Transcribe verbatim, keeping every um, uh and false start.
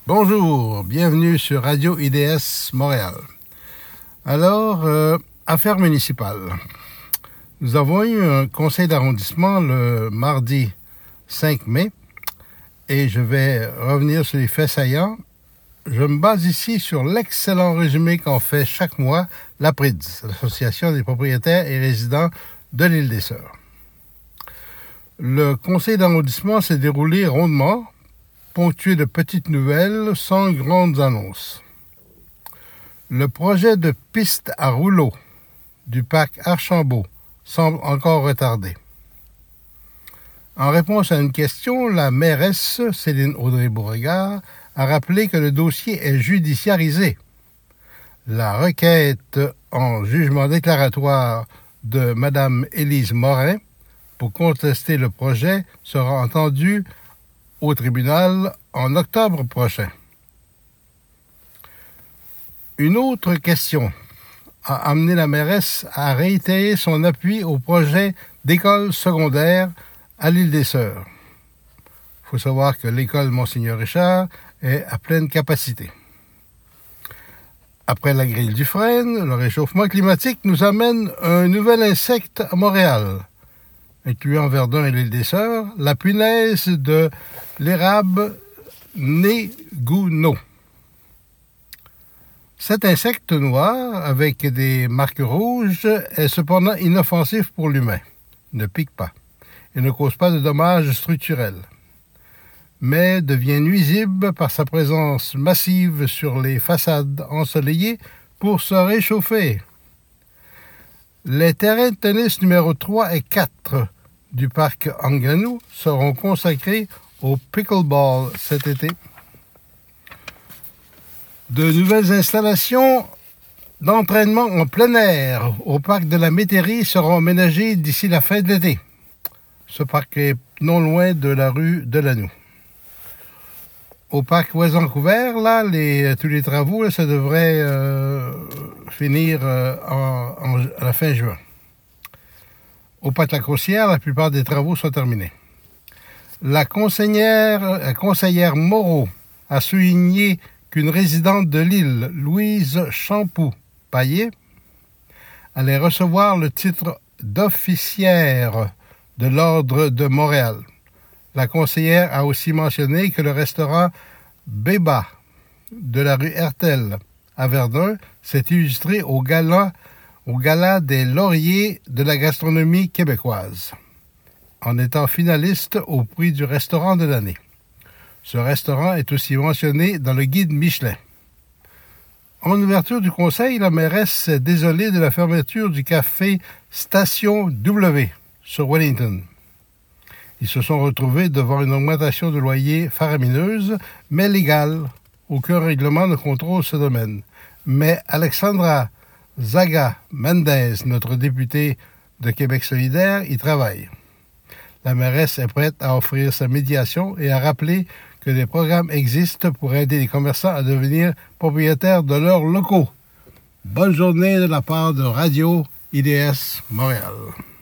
Bonjour, bienvenue sur Radio I D S Montréal. Alors, euh, affaires municipales. Nous avons eu un conseil d'arrondissement le mardi cinq mai et je vais revenir sur les faits saillants. Je me base ici sur l'excellent résumé qu'en fait chaque mois l'A P R I D S, l'Association des propriétaires et résidents de l'île des Sœurs. Le conseil d'arrondissement s'est déroulé rondement, ponctué de petites nouvelles sans grandes annonces. Le projet de piste à rouleaux du parc Archambault semble encore retardé. En réponse à une question, la mairesse Céline Audrey-Beauregard a rappelé que le dossier est judiciarisé. La requête en jugement déclaratoire de Mme Élise Morin pour contester le projet sera entendue au tribunal en octobre prochain. Une autre question a amené la mairesse à réitérer son appui au projet d'école secondaire à l'île des Sœurs. Il faut savoir que l'école Monseigneur Richard est à pleine capacité. Après la grille du frêne, le réchauffement climatique nous amène un nouvel insecte à Montréal, incluant Verdun et l'île des Sœurs, la punaise de l'érable négouno. Cet insecte noir, avec des marques rouges, est cependant inoffensif pour l'humain, ne pique pas et ne cause pas de dommages structurels, mais devient nuisible par sa présence massive sur les façades ensoleillées pour se réchauffer. Les terrains de tennis numéro trois et quatre du parc Anganou seront consacrés au pickleball cet été. De nouvelles installations d'entraînement en plein air au parc de la Métairie seront aménagées d'ici la fin de l'été. Ce parc est non loin de la rue de Lanoux. Au parc Ouest-Vancouver, là, les, tous les travaux, là, ça devrait euh, finir euh, en, en, à la fin juin. Au parc La Crossière, la plupart des travaux sont terminés. La conseillère, la conseillère Moreau a souligné qu'une résidente de l'île, Louise Champoux-Paillé, allait recevoir le titre d'officière de l'Ordre de Montréal. La conseillère a aussi mentionné que le restaurant Béba de la rue Hertel à Verdun s'est illustré au gala, au gala des lauriers de la gastronomie québécoise, en étant finaliste au prix du restaurant de l'année. Ce restaurant est aussi mentionné dans le guide Michelin. En ouverture du conseil, la mairesse s'est désolée de la fermeture du café Station W sur Wellington. Ils se sont retrouvés devant une augmentation de loyer faramineuse, mais légale. Aucun règlement ne contrôle ce domaine. Mais Alexandra Zaga Mendez, notre députée de Québec solidaire, y travaille. La mairesse est prête à offrir sa médiation et à rappeler que des programmes existent pour aider les commerçants à devenir propriétaires de leurs locaux. Bonne journée de la part de Radio I D S Montréal.